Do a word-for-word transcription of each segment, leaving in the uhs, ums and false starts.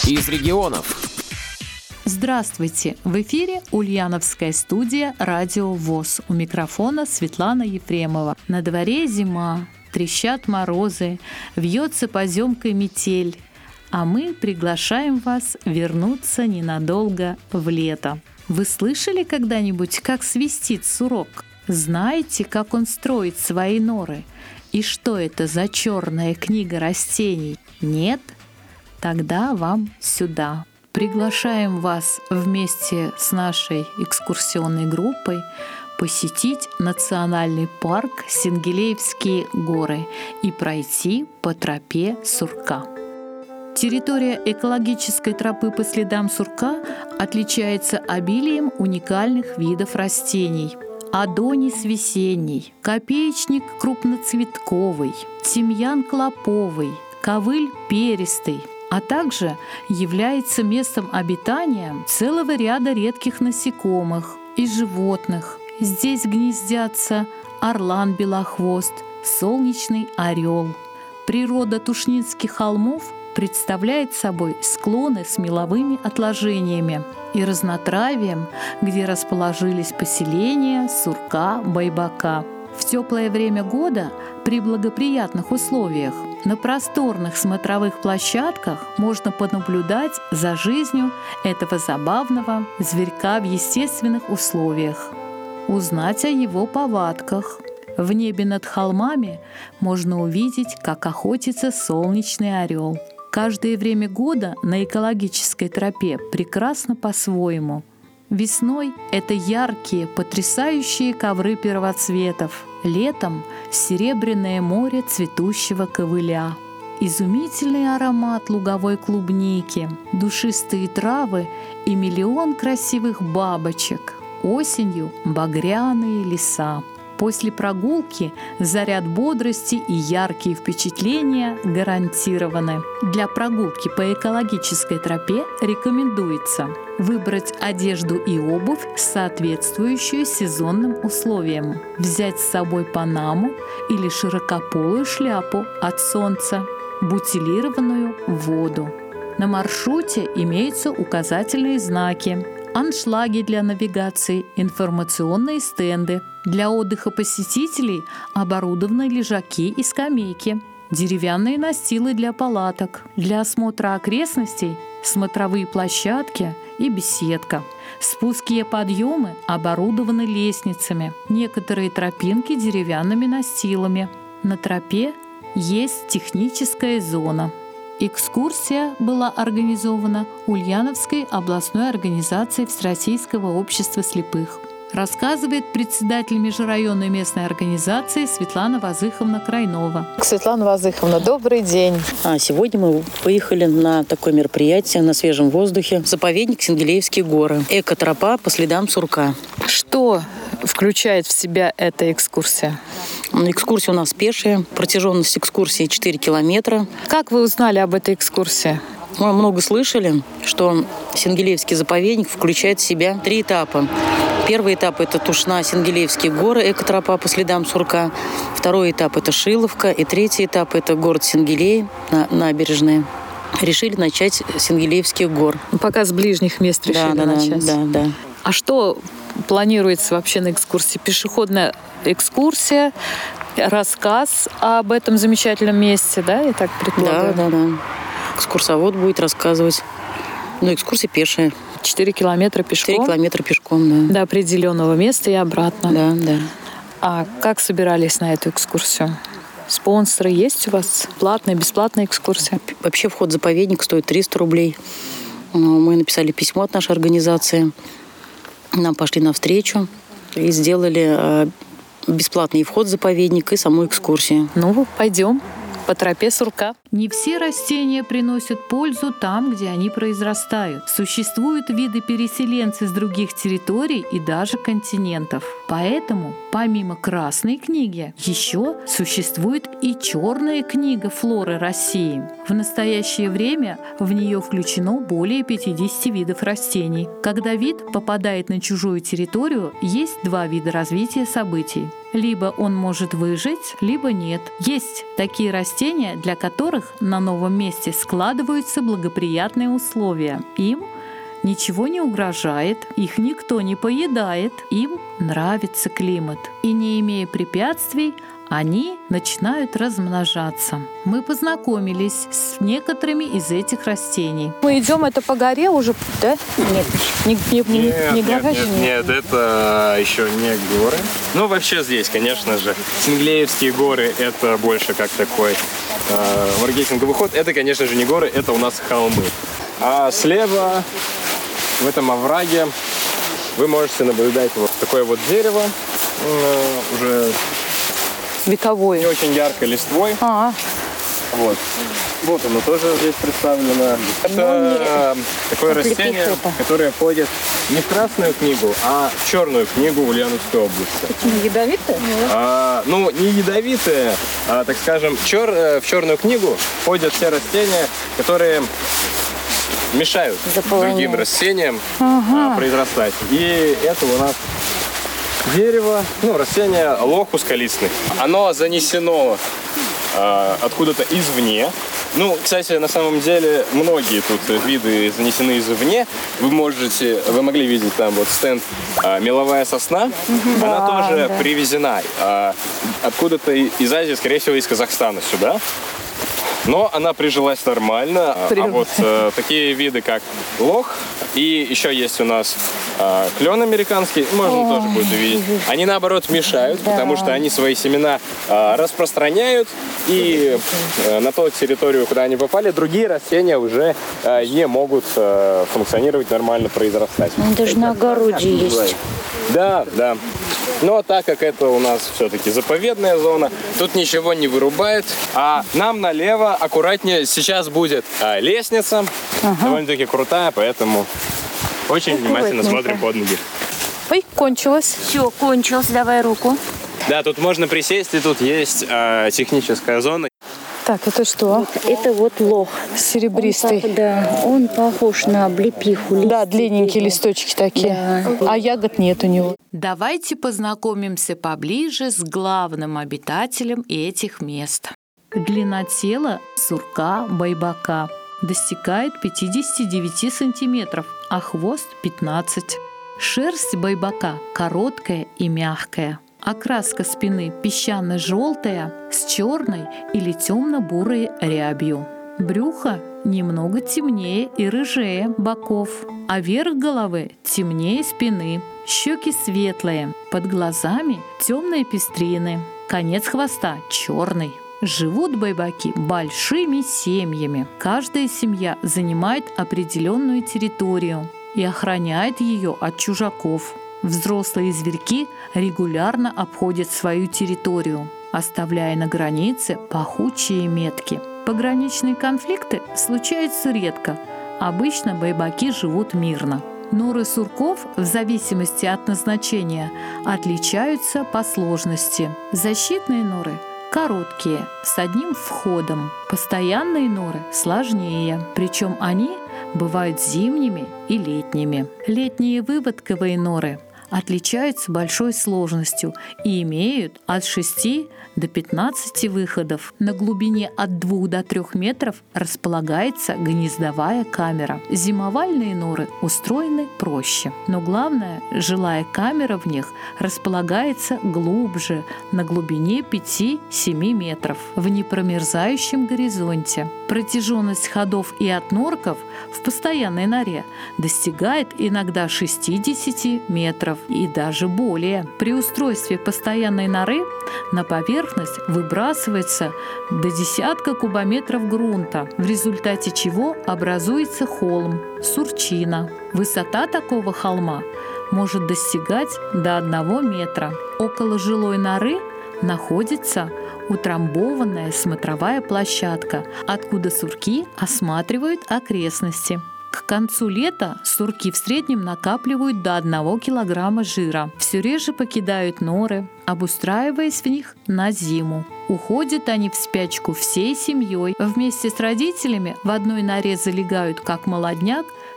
из регионов. Здравствуйте! В эфире Ульяновская студия «Радио ВОС». У микрофона Светлана Ефремова. На дворе зима, трещат морозы, вьется поземкой метель, а мы приглашаем вас вернуться ненадолго в лето. Вы слышали когда-нибудь, как свистит сурок? Знаете, как он строит свои норы? И что это за черная книга растений? Нет? Тогда вам сюда. Приглашаем вас вместе с нашей экскурсионной группой посетить национальный парк Сенгилеевские горы и пройти по тропе сурка. Территория экологической тропы по следам сурка отличается обилием уникальных видов растений. Адонис весенний, копеечник крупноцветковый, тимьян клоповый, ковыль перистый, а также является местом обитания целого ряда редких насекомых и животных. Здесь гнездятся орлан-белохвост, солнечный орел. Природа Тушнинских холмов представляет собой склоны с меловыми отложениями и разнотравием, где расположились поселения сурка-байбака. В теплое время года при благоприятных условиях на просторных смотровых площадках можно понаблюдать за жизнью этого забавного зверька в естественных условиях, узнать о его повадках. В небе над холмами можно увидеть, как охотится солнечный орел. Каждое время года на экологической тропе прекрасно по-своему. Весной это яркие, потрясающие ковры первоцветов. Летом — серебряное море цветущего ковыля. Изумительный аромат луговой клубники, душистые травы и миллион красивых бабочек. Осенью — багряные леса. После прогулки заряд бодрости и яркие впечатления гарантированы. Для прогулки по экологической тропе рекомендуется выбрать одежду и обувь, соответствующую сезонным условиям, взять с собой панаму или широкополую шляпу от солнца, бутилированную воду. На маршруте имеются указательные знаки, аншлаги для навигации, информационные стенды. Для отдыха посетителей оборудованы лежаки и скамейки, деревянные настилы для палаток. Для осмотра окрестностей — смотровые площадки и беседка. Спуски и подъемы оборудованы лестницами, некоторые тропинки — деревянными настилами. На тропе есть техническая зона. Экскурсия была организована Ульяновской областной организацией Всероссийского общества слепых. Рассказывает председатель межрайонной местной организации Светлана Вазыховна Крайнова. Светлана Вазыховна, добрый день. А сегодня мы поехали на такое мероприятие на свежем воздухе. Заповедник Сенгилеевские горы. Экотропа по следам сурка. Что включает в себя эта экскурсия? Экскурсия у нас пешая. Протяженность экскурсии четыре километра. Как вы узнали об этой экскурсии? Мы много слышали, что Сенгилеевский заповедник включает в себя три этапа. Первый этап – это Тушна-Сенгилеевские горы, экотропа по следам сурка. Второй этап – это Шиловка. И третий этап – это город Сенгилей, набережная. Решили начать с Сенгилеевских гор. Пока с ближних мест решили да, да, начать. Да, да, да. А что планируется вообще на экскурсии? Пешеходная экскурсия, рассказ об этом замечательном месте, да, я так предполагаю? Да, да, да. Экскурсовод будет рассказывать. Ну, экскурсия пешая. Четыре километра пешком? Четыре километра пешком, да. До определенного места и обратно. Да, да. А как собирались на эту экскурсию? Спонсоры есть у вас? Платная, бесплатная экскурсия? Вообще вход в заповедник стоит триста рублей. Мы написали письмо от нашей организации. Нам пошли навстречу и сделали бесплатный вход в заповедник и саму экскурсию. Ну, пойдем по тропе сурка. Не все растения приносят пользу там, где они произрастают. Существуют виды переселенцев с других территорий и даже континентов. Поэтому, помимо Красной книги, еще существует и Черная книга флоры России. В настоящее время в нее включено более пятидесяти видов растений. Когда вид попадает на чужую территорию, есть два вида развития событий. Либо он может выжить, либо нет. Есть такие растения, для которых на новом месте складываются благоприятные условия. Им ничего не угрожает, их никто не поедает, им нравится климат. И не имея препятствий, они начинают размножаться. Мы познакомились с некоторыми из этих растений. Мы идем это по горе уже, да? Нет. Не, не, не, Нет, не нет, гора нет, же? нет, это еще не горы. Ну, вообще здесь, конечно же, Синглеевские горы — это больше как такой э, маркетинговый ход. Это, конечно же, не горы, это у нас холмы. А слева, в этом овраге, вы можете наблюдать вот такое вот дерево, э, уже Вековой. не очень яркой листвой. А, Вот. Вот оно тоже здесь представлено. Это э, такое растение, которое входит не в Красную книгу, а в Черную книгу Ульяновской области. почему ядовитое? А, ну, не ядовитые, а, так скажем, чер, э, в Черную книгу входят те растения, которые мешают Заполоняют. другим растениям Ага. а, произрастать. И это у нас дерево, ну, растение лохус колистный. Оно занесено э, откуда-то извне. Ну, кстати, на самом деле, многие тут виды занесены извне. Вы можете, вы могли видеть там вот стенд э, «Меловая сосна». Она Да, тоже да. привезена э, откуда-то из Азии, скорее всего, из Казахстана сюда. Но она прижилась нормально. А Прижилась. вот э, такие виды, как лох, и еще есть у нас э, клен американский, можно тоже будет увидеть. Они, наоборот, мешают, потому что они свои семена э, распространяют, и э, на ту территорию, куда они попали, другие растения уже э, не могут э, функционировать нормально, произрастать. Он даже на огороде есть. Да, да. Но так как это у нас все-таки заповедная зона, тут ничего не вырубает. А нам налево аккуратнее сейчас будет а, лестница. Довольно-таки крутая, поэтому очень внимательно смотрим под ноги. Ой, кончилось. Все, кончилось. Давай руку. Да, тут можно присесть, и тут есть а, техническая зона. Так, это что? Это вот лох. Серебристый. Он, да, он похож на облепиху. Да, листья длинненькие его. листочки такие. А ягод нет у него. Давайте познакомимся поближе с главным обитателем этих мест. Длина тела сурка байбака достигает пятидесяти девяти сантиметров, а хвост пятнадцать. Шерсть байбака короткая и мягкая. Окраска спины песчано-желтая с черной или темно-бурой рябью. Брюхо немного темнее и рыжее боков, а верх головы темнее спины. Щеки светлые, под глазами темные пестрины. Конец хвоста черный. Живут байбаки большими семьями. Каждая семья занимает определенную территорию и охраняет ее от чужаков. Взрослые зверьки регулярно обходят свою территорию, оставляя на границе пахучие метки. Пограничные конфликты случаются редко. Обычно байбаки живут мирно. Норы сурков, в зависимости от назначения, отличаются по сложности. Защитные норы короткие, с одним входом. Постоянные норы сложнее, причем они бывают зимними и летними. Летние выводковые норы отличаются большой сложностью и имеют от шести до пятнадцати выходов. На глубине от двух до трёх метров располагается гнездовая камера. Зимовальные норы устроены проще, но главное, жилая камера в них располагается глубже, на глубине пяти-семи метров, в непромерзающем горизонте. Протяженность ходов и отнорков в постоянной норе достигает иногда шестидесяти метров и даже более. При устройстве постоянной норы на поверхность выбрасывается до десятка кубометров грунта, в результате чего образуется холм, сурчина. Высота такого холма может достигать до одного метра. Около жилой норы находится утрамбованная смотровая площадка, откуда сурки осматривают окрестности. К концу лета сурки в среднем накапливают до одного килограмма жира. Все реже покидают норы, обустраиваясь в них на зиму. Уходят они в спячку всей семьей. Вместе с родителями в одной норе залегают как молодняк,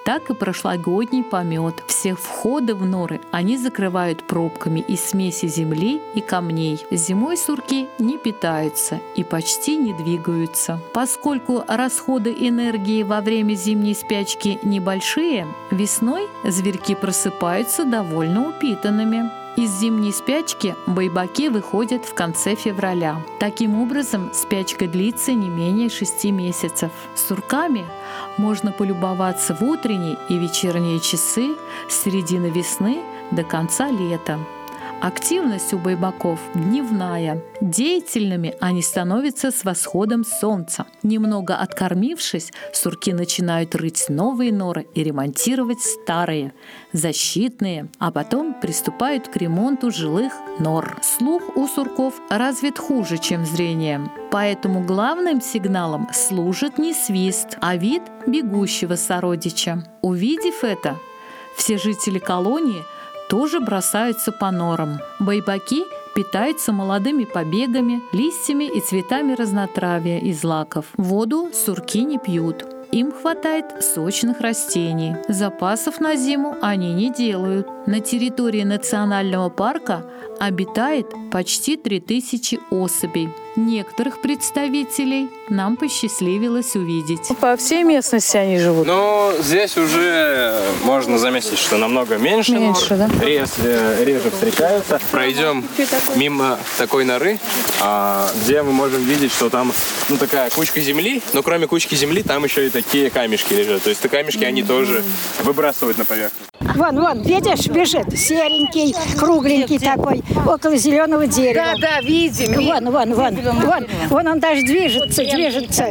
так и прошлогодний помет. Все входы в норы они закрывают пробками из смеси земли и камней. Зимой сурки не питаются и почти не двигаются. Поскольку расходы энергии во время зимней спячки небольшие, весной зверьки просыпаются довольно упитанными. Из зимней спячки байбаки выходят в конце февраля. Таким образом, спячка длится не менее шести месяцев. Сурками можно полюбоваться в утренние и вечерние часы с середины весны до конца лета. Активность у байбаков дневная. Деятельными они становятся с восходом солнца. Немного откормившись, сурки начинают рыть новые норы и ремонтировать старые, защитные, а потом приступают к ремонту жилых нор. Слух у сурков развит хуже, чем зрение. Поэтому главным сигналом служит не свист, а вид бегущего сородича. Увидев это, все жители колонии тоже бросаются по норам. Байбаки питаются молодыми побегами, листьями и цветами разнотравья и злаков. Воду сурки не пьют. Им хватает сочных растений. Запасов на зиму они не делают. На территории национального парка обитает почти три тысячи особей. Некоторых представителей нам посчастливилось увидеть. По всей местности они живут? Но здесь уже можно заметить, что намного меньше, Меньше, нор, да? рез- э, реже встречаются. Пройдем мимо такой норы, а, где мы можем видеть, что там ну, такая кучка земли, но кроме кучки земли там еще и такие камешки лежат. То есть камешки они тоже выбрасывают на поверхность. Вон, вон, видишь, бежит серенький, кругленький такой, около зеленого дерева. Да, да, видим. Вон, вон, вон, вон, вон он даже движется, движется.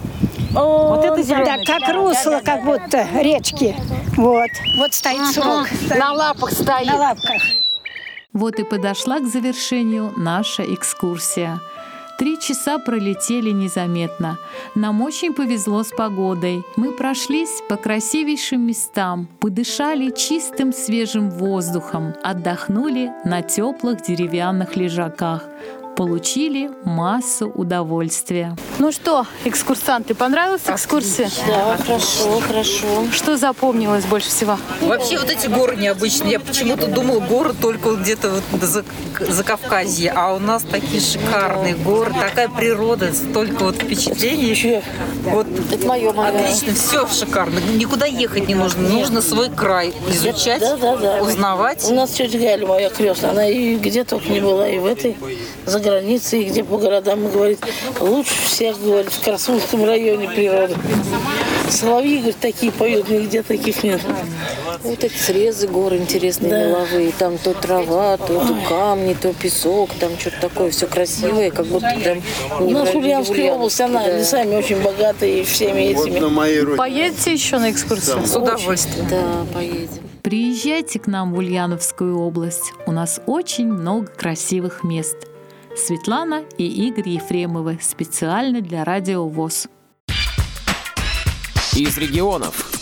Вот это Да, как русло, как будто речки. Вот, вот стоит сурок. на лапах стоит. На лапках. Вот и подошла к завершению наша экскурсия. Три часа пролетели незаметно. Нам очень повезло с погодой. Мы прошлись по красивейшим местам, подышали чистым свежим воздухом, отдохнули на теплых деревянных лежаках, получили массу удовольствия. Ну что, экскурсанты, понравилась экскурсия? Да, хорошо, хорошо. Что запомнилось больше всего? Вообще вот эти горы необычные. Я почему-то думала, горы только вот где-то вот за, за Кавказье, а у нас такие шикарные горы, такая природа, столько вот впечатлений. Вот Это мое, мое. отлично, все шикарно. Никуда ехать не нужно, нужно свой край изучать, Да, да, да. узнавать. У нас тетя Галя, моя крестная, она и где только не была, и в этой, за границей, и где по городам, и говорит, лучше всех, говорит, в Красунском районе природа. Соловьи, говорит, такие поют, нигде таких нет. Вот эти срезы гор интересные, Да. меловые. Там то трава, то, то камни, то песок. Там что-то такое все красивое, как будто прям... У не нас в- не в Ульяновская область, она да. лесами очень богатая и всеми этими. Поедете еще на экскурсию? С удовольствием. Да, поедем. Приезжайте к нам в Ульяновскую область. У нас очень много красивых мест. Светлана и Игорь Ефремовы специально для Радио ВОС. Из регионов.